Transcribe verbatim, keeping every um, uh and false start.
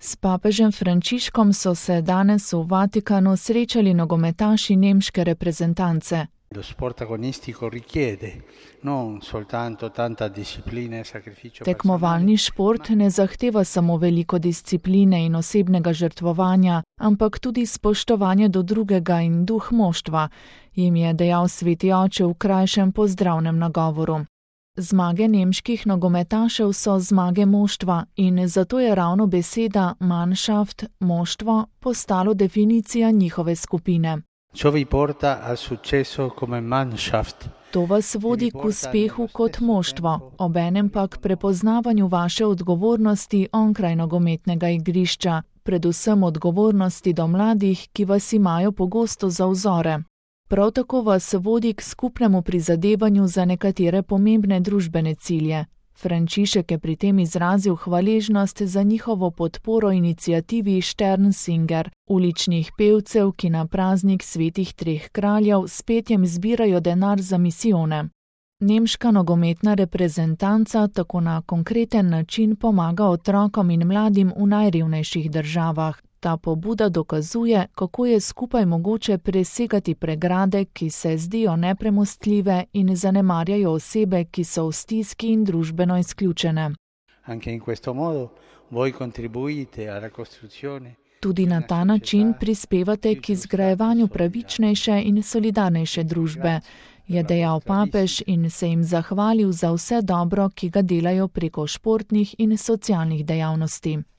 S papežem Frančiškom so se danes v Vatikanu srečali nogometaši nemške reprezentance. Lo sport agonistico richiede non soltanto tanta disciplina e sacrificio. Tekmovalni šport ne zahteva samo veliko discipline in osebnega žrtvovanja, ampak tudi spoštovanje do drugega in duh moštva, jim je dejal sveti oče v krajšem pozdravnem nagovoru. Zmage nemških nogometašev so zmage moštva in zato je ravno beseda Mannschaft, moštvo, postalo definicija njihove skupine. Ciò vi porta al successo come Mannschaft. To vas vodi k uspehu kot moštvo, obenem pa k prepoznavanju vaše odgovornosti onkraj nogometnega igrišča, predvsem odgovornosti do mladih, ki vas imajo pogosto za vzore. Prav tako vas vodi k skupnemu prizadevanju za nekatere pomembne družbene cilje. Frančišek je pri tem izrazil hvaležnost za njihovo podporo iniciativi Sternsinger, uličnih pevcev, ki na praznik svetih treh kraljev s petjem zbirajo denar za misijone. Nemška nogometna reprezentanca tako na konkreten način pomaga otrokom in mladim v najrevnejših državah. Ta pobuda dokazuje, kako je skupaj mogoče presegati pregrade, ki se zdijo nepremostljive in zanemarjajo osebe, ki so v stiski in družbeno izključene. Tudi na ta način prispevate k izgrajevanju pravičnejše in solidarnejše družbe, je dejal papež in se jim zahvalil za vse dobro, ki ga delajo preko športnih in socialnih dejavnosti.